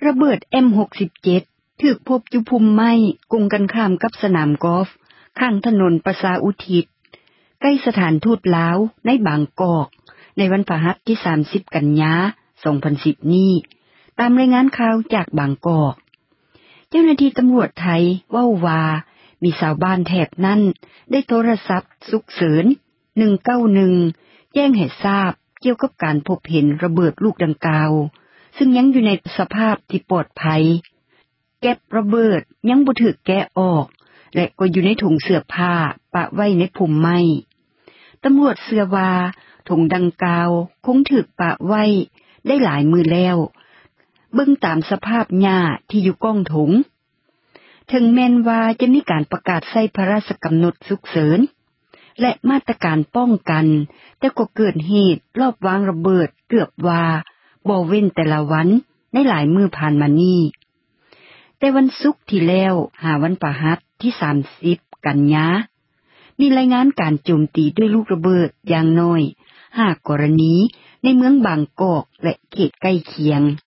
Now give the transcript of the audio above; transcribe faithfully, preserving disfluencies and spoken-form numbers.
ระเบิด เอ็ม หกสิบเจ็ด ถูกพบอยู่ภูมิไม้กงกันข้ามกับสนามกอล์ฟข้างถนนประชาอุทิศใกล้สถานทูตลาวในบางกอกในวันพฤหัสที่สามสิบกันยาสองพันสิบนี้ตามรายงานข่าวจากบางกอกเจ้าหน้าที่ตำรวจไทยเว้าว่ามีชาวบ้านแถบนั้นได้โทรศัพท์ฉุกเฉินหนึ่งเก้าหนึ่งแจ้งให้ทราบเกี่ยวกับการพบเห็นระเบิดลูกดังกล่าวซึ่งยังอยู่ในสภาพที่ปลอดภัยแก็บระเบิดยังบ่ถูกแกะออกและก็อยู่ในถุงเสื้อผ้าปะไว้ในพุ่มไม้ตำรวจเชื่อว่าถุงดังกล่าวคงถูกปะไว้ได้หลายมื้อแล้วเบิ่งตามสภาพหญ้าที่อยู่ก้องถุงถึงแม้นว่าจะมีการประกาศใช้พระราชกำหนดฉุกเฉินและมาตรการป้องกันแต่ก็เกิดเหตุรอบวางระเบิดเกือบว่าบ่เว้นแต่ละวันในหลายมื้อผ่านมานี้แต่วันศุกร์ที่แล้วหาวันพฤหัสที่สามสิบกันยามีรายงานการโจมตีด้วยลูกระเบิดอย่างน้อยห้ากรณีในเมืองบางกอกและเขตใกล้เคียง